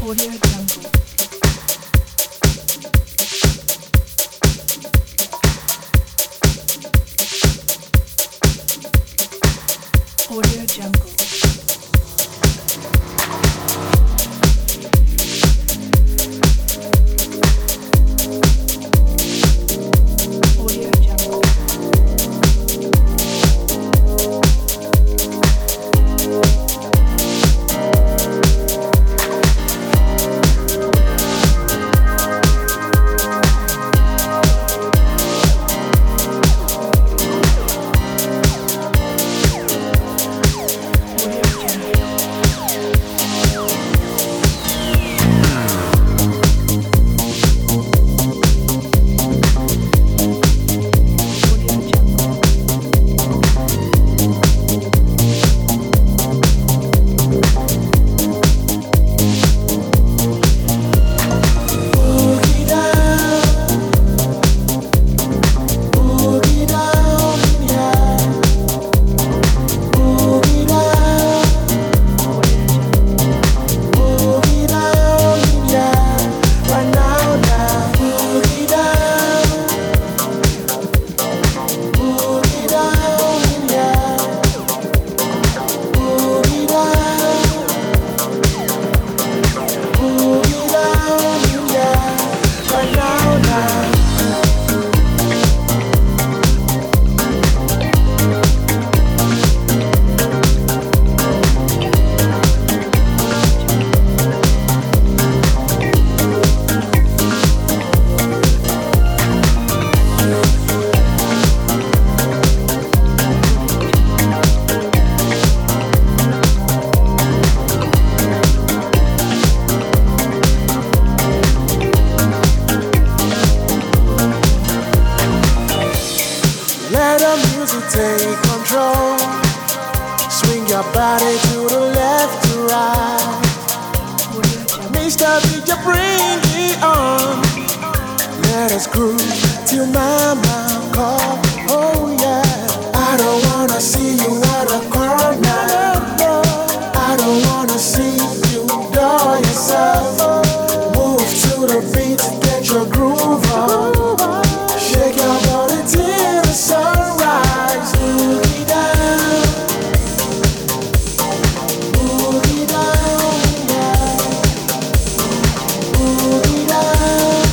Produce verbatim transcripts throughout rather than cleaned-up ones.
Audio Jungle. Audio Jungle. Let the music take control. Swing your body to the left to right. Mister D J, bring it on. Let us groove till mama call. Oh yeah. I don't wanna see you at a corner. I don't wanna see you do yourself. Move to the beat, get your groove on. Shake your body till the sunrise. Boogie down, boogie down, yeah. Boogie down,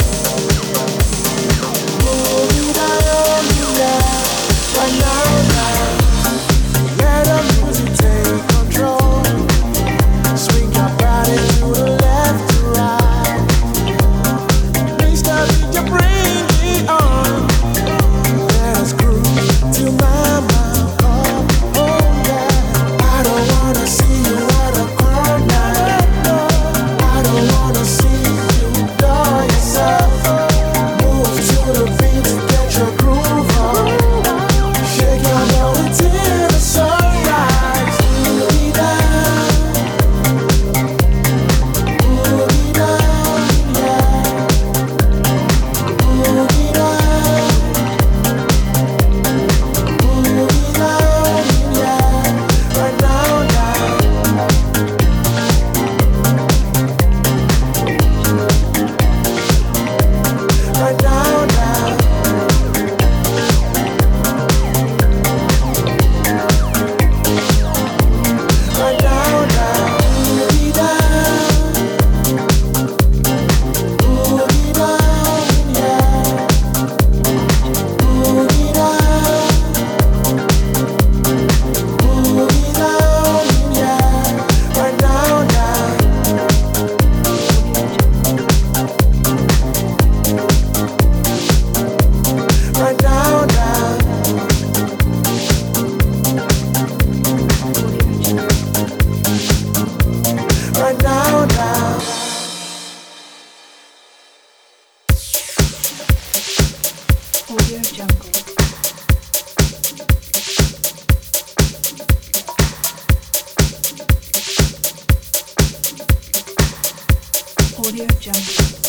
boogie down, yeah. Right now, now, let the music take control. Swing your body to the left to right. Mister D J, bring it on. Let us groove till mama call. Oh yeah. I don't wanna see you at a corner. I don't wanna see you do yourself. Move to the beat, get your groove on. Shake your body till the sunrise. Boogie down, boogie down, yeah. Boogie down, boogie down, yeah. Right now, now. Right now, now. Right now, now. Boogie down, boogie down, yeah. Boogie down, boogie down, yeah. Right now, now. Right now, now. Right now, now. Audio Jungle. Audio Jungle.